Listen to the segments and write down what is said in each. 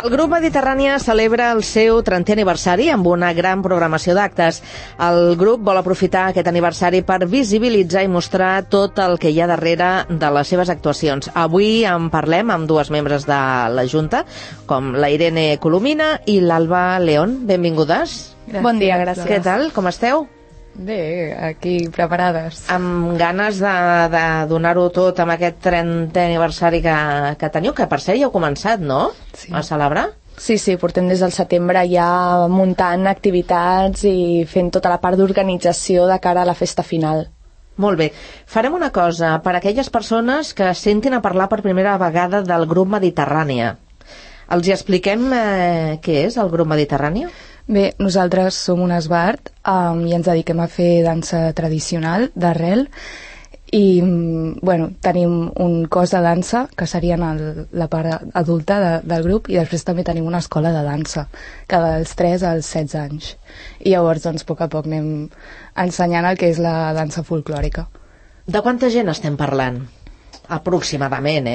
El grup Mediterrània celebra el seu 30è aniversari amb una gran programació d'actes. El grup vol aprofitar aquest aniversari per visibilitzar i mostrar tot el que hi ha darrere de les seves actuacions. Avui en parlem amb dues membres de la Junta, com la Irene Colomina i l'Alba León. Benvingudes. Gràcies. Bon dia, gràcies. Què tal? Com esteu? Bé, aquí preparades. Amb ganes de donar-ho tot amb aquest 30è aniversari que teniu, que per cert ja heu començat, no? Sí. A celebrar? Sí, portem des del setembre ja muntant activitats i fent tota la part d'organització de cara a la festa final. Molt bé. Farem una cosa, per a aquelles persones que sentin a parlar per primera vegada del grup Mediterrània. Els hi expliquem què és el grup Mediterrània? Bé, nosaltres som un esbart i ens dediquem a fer dansa tradicional d'arrel i tenim un cos de dansa que serien la part adulta del grup i després també tenim una escola de dansa que dels 3 als 16 anys i llavors a poc a poc anem ensenyant el que és la dansa folclòrica. De quanta gent estem parlant? Aproximadament,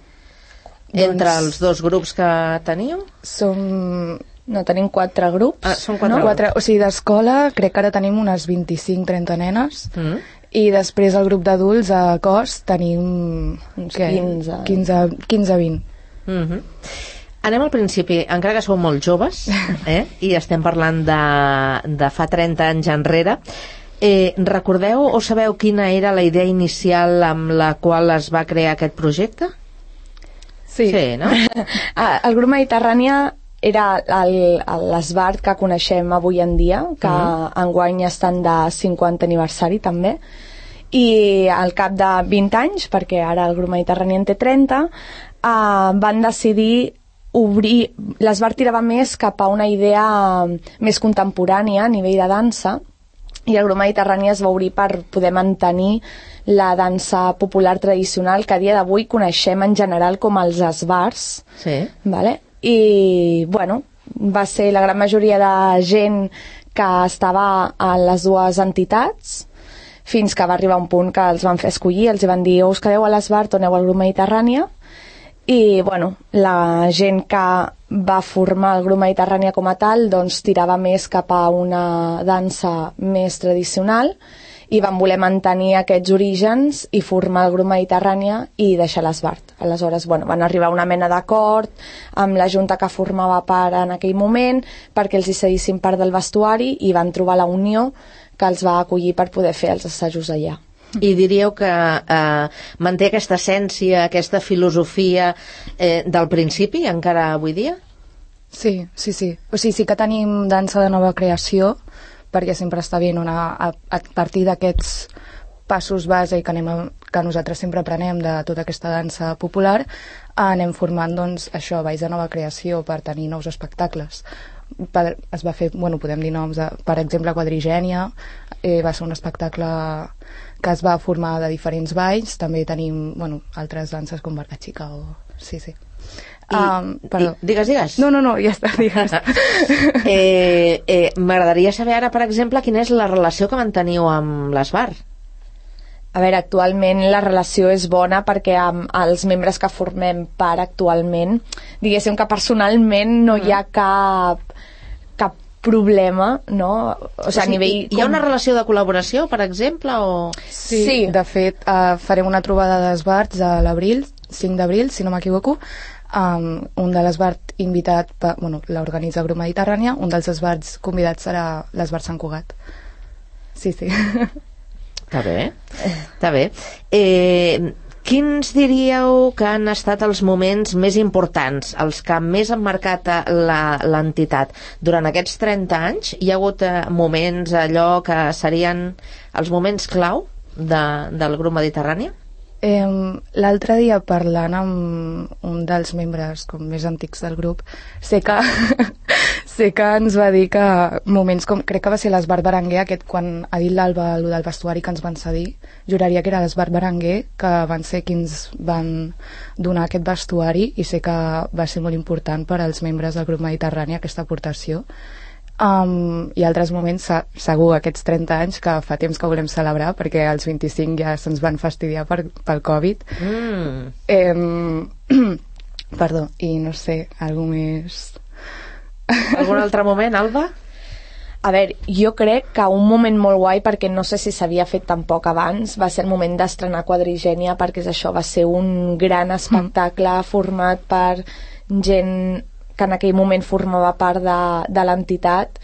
Entre els dos grups que teniu? Tenim 4 grups. Són 4 grups. O sigui, d'escola crec que ara tenim unes 25-30 nenes i després el grup d'adults a cos tenim 15-20. Anem al principi, encara que sou molt joves i estem parlant de fa 30 anys enrere. Recordeu o sabeu quina era la idea inicial amb la qual es va crear aquest projecte? Sí, no? El grup Mediterrània era l'esbart que coneixem avui en dia, que enguany estan de 50 aniversari també, i al cap de 20 anys, perquè ara el grup Mediterrani en té 30, van decidir obrir, l'esbart tirava més cap a una idea més contemporània a nivell de dansa, i el grup Mediterrani es va obrir per poder mantenir la dansa popular tradicional que a dia d'avui coneixem en general com els esbarts, vale? I va ser la gran majoria de gent que estava a les dues entitats fins que va arribar un punt que els van fer escollir, els van dir o us quedeu a l'Esbart o aneu al grup Mediterrània i la gent que va formar el grup Mediterrània com a tal doncs tirava més cap a una dansa més tradicional i van voler mantenir aquests orígens i formar el grup Mediterrània i deixar l'Esbart. Aleshores, van arribar a una mena d'acord amb la junta que formava part en aquell moment perquè els hi cedissin part del vestuari i van trobar la unió que els va acollir per poder fer els assajos allà. I diríeu que manté aquesta essència, aquesta filosofia del principi encara avui dia? Sí. O sigui, sí que tenim dansa de nova creació perquè sempre està bé a partir d'aquests passos base que nosaltres sempre aprenem de tota aquesta dansa popular, anem formant això, balls de nova creació per tenir nous espectacles. Es va fer, podem dir noms, per exemple, Quadrigènia, va ser un espectacle que es va formar de diferents balls, també tenim altres danses com Barca Xica o... Sí. Digues. No, ja està, digues. M'agradaria saber ara, per exemple, quina és la relació que manteniu amb l'Esbart. A veure, actualment la relació és bona perquè amb els membres que formem part actualment, diguéssim que personalment no hi ha cap problema, no? O sigui, a nivell... Hi ha una relació de col·laboració, per exemple, o...? Sí. De fet, farem una trobada d'esbarts a l'abril, 5 d'abril, si no m'equivoco. Un de l'esbart invitat, l'organitza el grup Mediterrània, un dels esbarts convidats serà l'esbart Sant Cugat. Sí. Està bé. Quins diríeu que han estat els moments més importants, els que més han marcat l'entitat? Durant aquests 30 anys hi ha hagut moments allò que serien els moments clau del grup Mediterrània? L'altre dia parlant amb un dels membres més antics del grup sé que ens va dir que moments com, crec que va ser l'Esbart Berenguer aquest, quan ha dit l'Alba el del vestuari que ens van cedir, juraria que era l'Esbart Berenguer que van ser qui ens van donar aquest vestuari i sé que va ser molt important per als membres del grup Mediterrani aquesta aportació. I altres moments segur aquests 30 anys que fa temps que volem celebrar perquè els 25 ja se'ns van fastidiar pel Covid. Perdó, i no sé, algú més... Algun altre moment, Alba? A veure, jo crec que un moment molt guai, perquè no sé si s'havia fet tampoc abans, va ser el moment d'estrenar Quadrigènia, perquè això va ser un gran espectacle format per gent que en aquell moment formava part de l'entitat,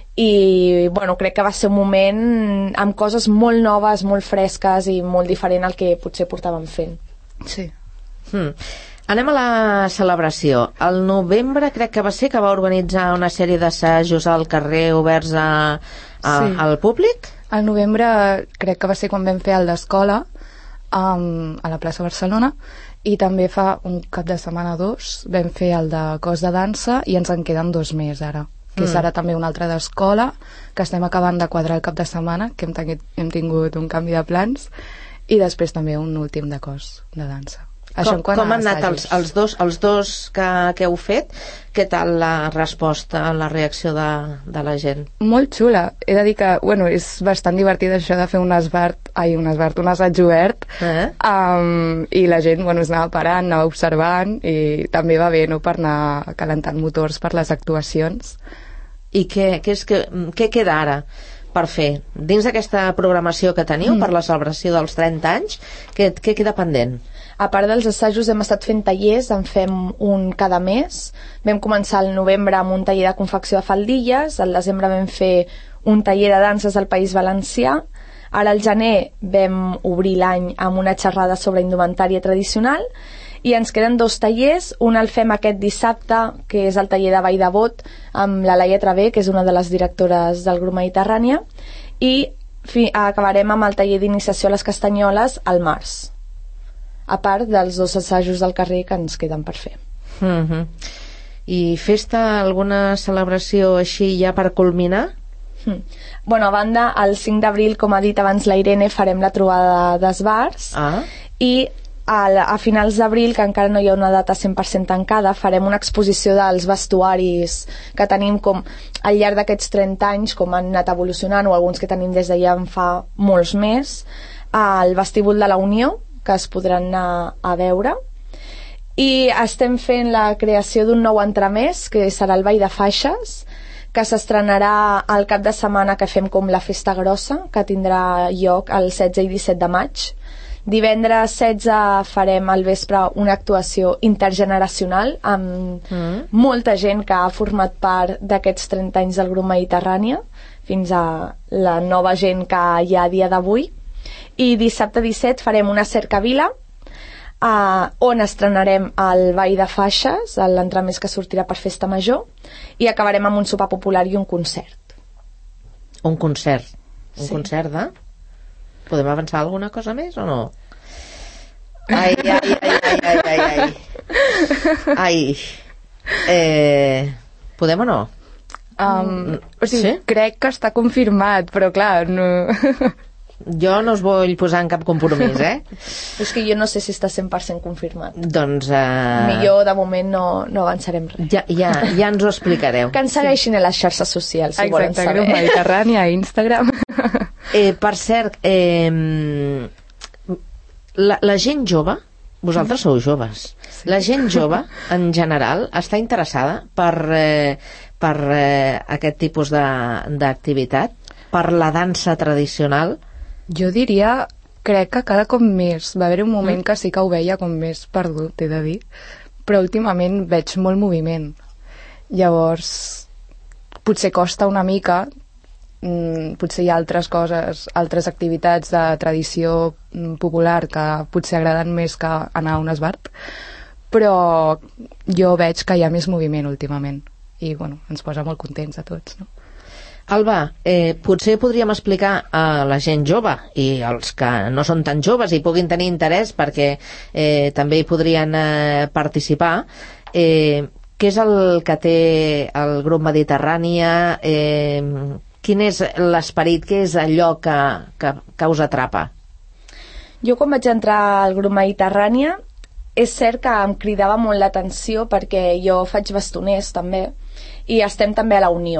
i bueno, crec que va ser un moment amb coses molt noves, molt fresques i molt diferent al que potser portàvem fent. Sí. Anem a la celebració. Al novembre crec que va ser que va organitzar una sèrie d'assajos al carrer oberts al públic. Al novembre crec que va ser quan vam fer el d'escola a la plaça Barcelona, i també fa un cap de setmana o dos vam fer el de cos de dansa, i ens en queden 2 més ara, que és ara també un altre d'escola, que estem acabant de quadrar el cap de setmana, que hem tingut un canvi de plans, i després també un últim de cos de dansa. Com han anat els dos que heu fet? Què tal la resposta, la reacció de la gent? Molt xula. He de dir que és bastant divertit això de fer un assaig obert, i la gent es anava parant, anava observant, i també va bé, no?, per anar calentant motors per les actuacions. I què queda ara per fer? Dins d'aquesta programació que teniu per la celebració dels 30 anys, què queda pendent? A part dels assajos hem estat fent tallers, en fem un cada mes. Vam començar al novembre amb un taller de confecció de faldilles, al desembre vam fer un taller de danses al País Valencià, ara al gener vam obrir l'any amb una xerrada sobre indumentària tradicional, i ens queden 2 tallers. Un el fem aquest dissabte, que és el taller de Ball de Bot, amb la Laia Travé, que és una de les directores del grup Mediterrània, i acabarem amb el taller d'iniciació a les castanyoles al març, a part dels 2 assajos del carrer que ens queden per fer. I festa, alguna celebració així ja per culminar? A banda, el 5 d'abril, com ha dit abans la Irene, farem la trobada d'esbarts, i a finals d'abril, que encara no hi ha una data 100% tancada, farem una exposició dels vestuaris que tenim com al llarg d'aquests 30 anys, com han anat evolucionant, o alguns que tenim des de ja en fa molts més, al vestíbul de la Unió, que es podran anar a veure, i estem fent la creació d'un nou entremès, que serà el Ball de Faixes, que s'estrenarà al cap de setmana que fem com la festa grossa, que tindrà lloc el 16 i 17 de maig. Divendres 16 farem al vespre una actuació intergeneracional amb molta gent que ha format part d'aquests 30 anys del grup Mediterrània, fins a la nova gent que hi ha a dia d'avui. I dissabte 17 farem una cercavila, on estrenarem el Ball de Faixes, l'entremès que sortirà per Festa Major, i acabarem amb un sopar popular i un concert. Un concert? Un concert de... Podem avançar alguna cosa més o no? Ai. Podem o no? Sí? Crec que està confirmat, però clar, no... Jo no us vull posar en cap compromís, És que jo no sé si està 100% confirmat. Doncs... Millor, de moment, no avançarem res. Ja ens ho explicareu. Que ens segueixin a les xarxes socials, si volen saber. Exacte, Mediterrània, Instagram. Per cert, la gent jove, vosaltres sou joves, la gent jove, en general, està interessada per aquest tipus d'activitat, per la dansa tradicional? Jo diria, crec que cada cop més. Va haver un moment que sí que ho veia com més perdut, he de dir, però últimament veig molt moviment. Llavors, potser costa una mica, potser hi ha altres coses, altres activitats de tradició popular que potser agraden més que anar a un esbart, però jo veig que hi ha més moviment últimament i ens posa molt contents a tots, no? Alba, potser podríem explicar a la gent jove i als que no són tan joves i puguin tenir interès perquè també hi podrien participar, què és el que té el grup Mediterrània, quin és l'esperit, què és allò que us atrapa? Jo quan vaig entrar al grup Mediterrània és cert que em cridava molt l'atenció perquè jo faig bastoners també i estem també a la Unió.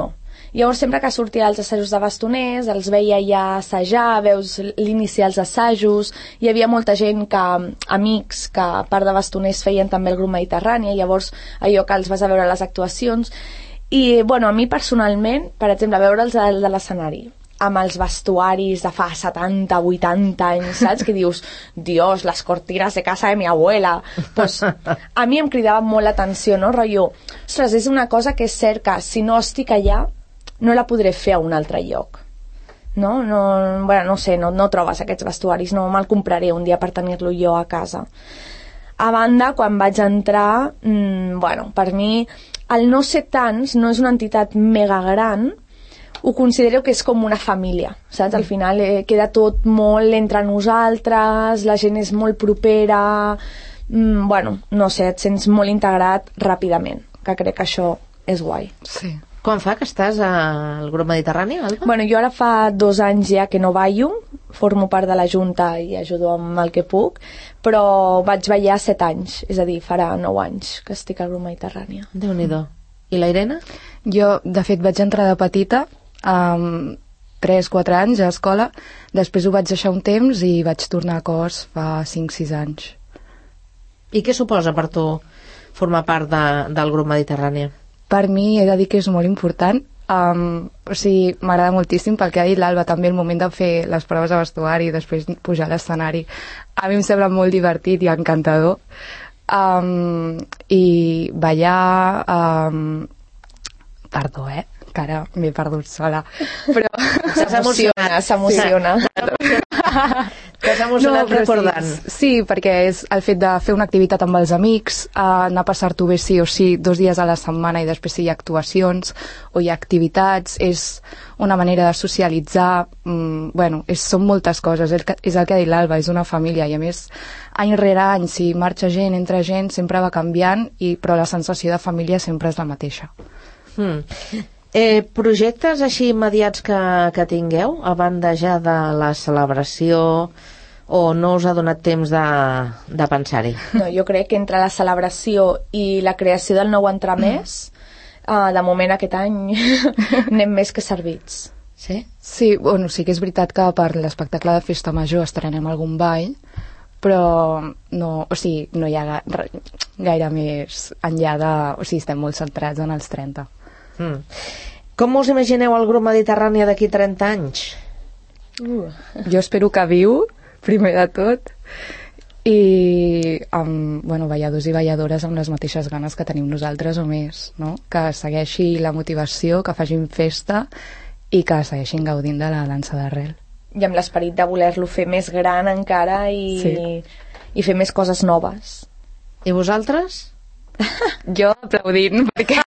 Llavors, sempre que sortia als assajos de bastoners, els veia ja assajar, veus l'inici dels assajos, hi havia molta gent amics que a part de bastoners feien també el grup Mediterrània, llavors allò que els vas a veure les actuacions. I, bueno, a mi personalment, per exemple, veure'ls de l'escenari, amb els vestuaris de fa 70, 80 anys, saps? Que dius, Dios, les cortines de casa de mi abuela. Pues, a mi em cridava molt l'atenció, no? Rotllo, ostres, és una cosa que és cert que si no estic allà, no la podré fer a un altre lloc. No? Bueno, no sé, no trobes aquests vestuaris, no me'l compraré un dia per tenir-lo jo a casa. A banda, quan vaig entrar, bueno, per mi, el no ser tants no és una entitat mega gran, ho considero que és com una família, saps? Al final queda tot molt entre nosaltres, la gent és molt propera, bueno, no sé, et sents molt integrat ràpidament, que crec que això és guai. Sí. Quan fa que estàs al grup Mediterrani, Alba? Bueno, jo ara fa 2 anys ja que no ballo, formo part de la Junta i ajudo amb el que puc, però vaig ballar 7 anys, és a dir, farà 9 anys que estic al grup Mediterrani. Déu-n'hi-do. I la Irene? Jo, de fet, vaig entrar de petita, amb 3-4 anys a escola, després ho vaig deixar un temps i vaig tornar a cos fa 5-6 anys. I què suposa per tu formar part del grup Mediterrani? Per mi he de dir que és molt important, o sigui, m'agrada moltíssim pel que ha dit l'Alba, també el moment de fer les proves de vestuari i després pujar a l'escenari. A mi em sembla molt divertit i encantador. I ballar... Perdó, que ara m'he perdut sola, però s'emociona. T'has emocionat recordant. Sí, perquè és el fet de fer una activitat amb els amics, anar a passar-t'ho bé sí o sí 2 dies a la setmana i després si hi ha actuacions o hi ha activitats, és una manera de socialitzar, bueno, són moltes coses, és el que ha dit l'Alba, és una família i a més any rere any, si marxa gent, entra gent, sempre va canviant, però la sensació de família sempre és la mateixa. Projectes així immediats que tingueu a banda ja de la celebració, o no us ha donat temps de pensar-hi? No, jo crec que entre la celebració i la creació del nou entramés, de moment aquest any anem més que servits. Sí? Sí, bueno, sí que és veritat que per l'espectacle de Festa Major estrenem algun ball, però no, o sigui, no hi ha gaire més enllà de... O sigui, estem molt centrats en els 30. Com us imagineu el grup Mediterrani d'aquí 30 anys? Jo espero que viu, primer de tot, i amb balladors i balladores amb les mateixes ganes que tenim nosaltres o més, no? Que segueixi la motivació, que facin festa i que segueixin gaudint de la dansa d'arrel. I amb l'esperit de voler-lo fer més gran encara i fer més coses noves. I vosaltres? Jo aplaudint, perquè...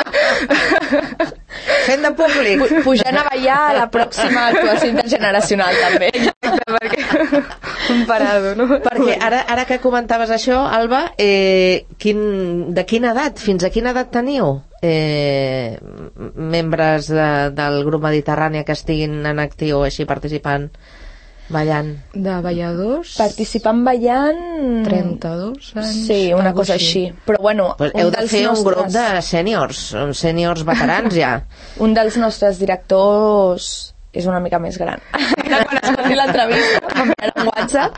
Fent de públic. Pujant a ballar a la pròxima actuació intergeneracional, també. Perquè... Un parado, no? Perquè ara que comentaves això, Alba, de quina edat, fins a quina edat teniu membres del grup Mediterrani que estiguin en actiu així participant, ballant? De balladors? Participant ballant... 32 anys. Sí, una cosa així. Però bueno, pues heu de fer un grup de sèniors veterans ja. Un dels nostres directors és una mica més gran. Quan escolti l'entrevista m'enviarà un WhatsApp.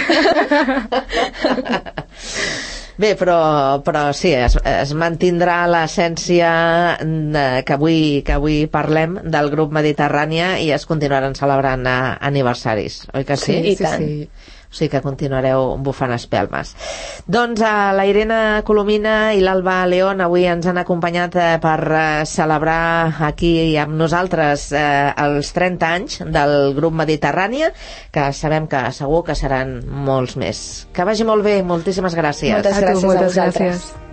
Bé, però sí, es mantindrà l'essència que avui parlem del grup Mediterrània i es continuaran celebrant aniversaris, oi que sí? Sí, i tant. Sí. O sigui que continuareu bufant espelmes. Doncs la Irene Colomina i l'Alba León avui ens han acompanyat per celebrar aquí amb nosaltres els 30 anys del grup Mediterrània, que sabem que segur que seran molts més. Que vagi molt bé, moltíssimes gràcies. Moltes gràcies a vosaltres. Gràcies.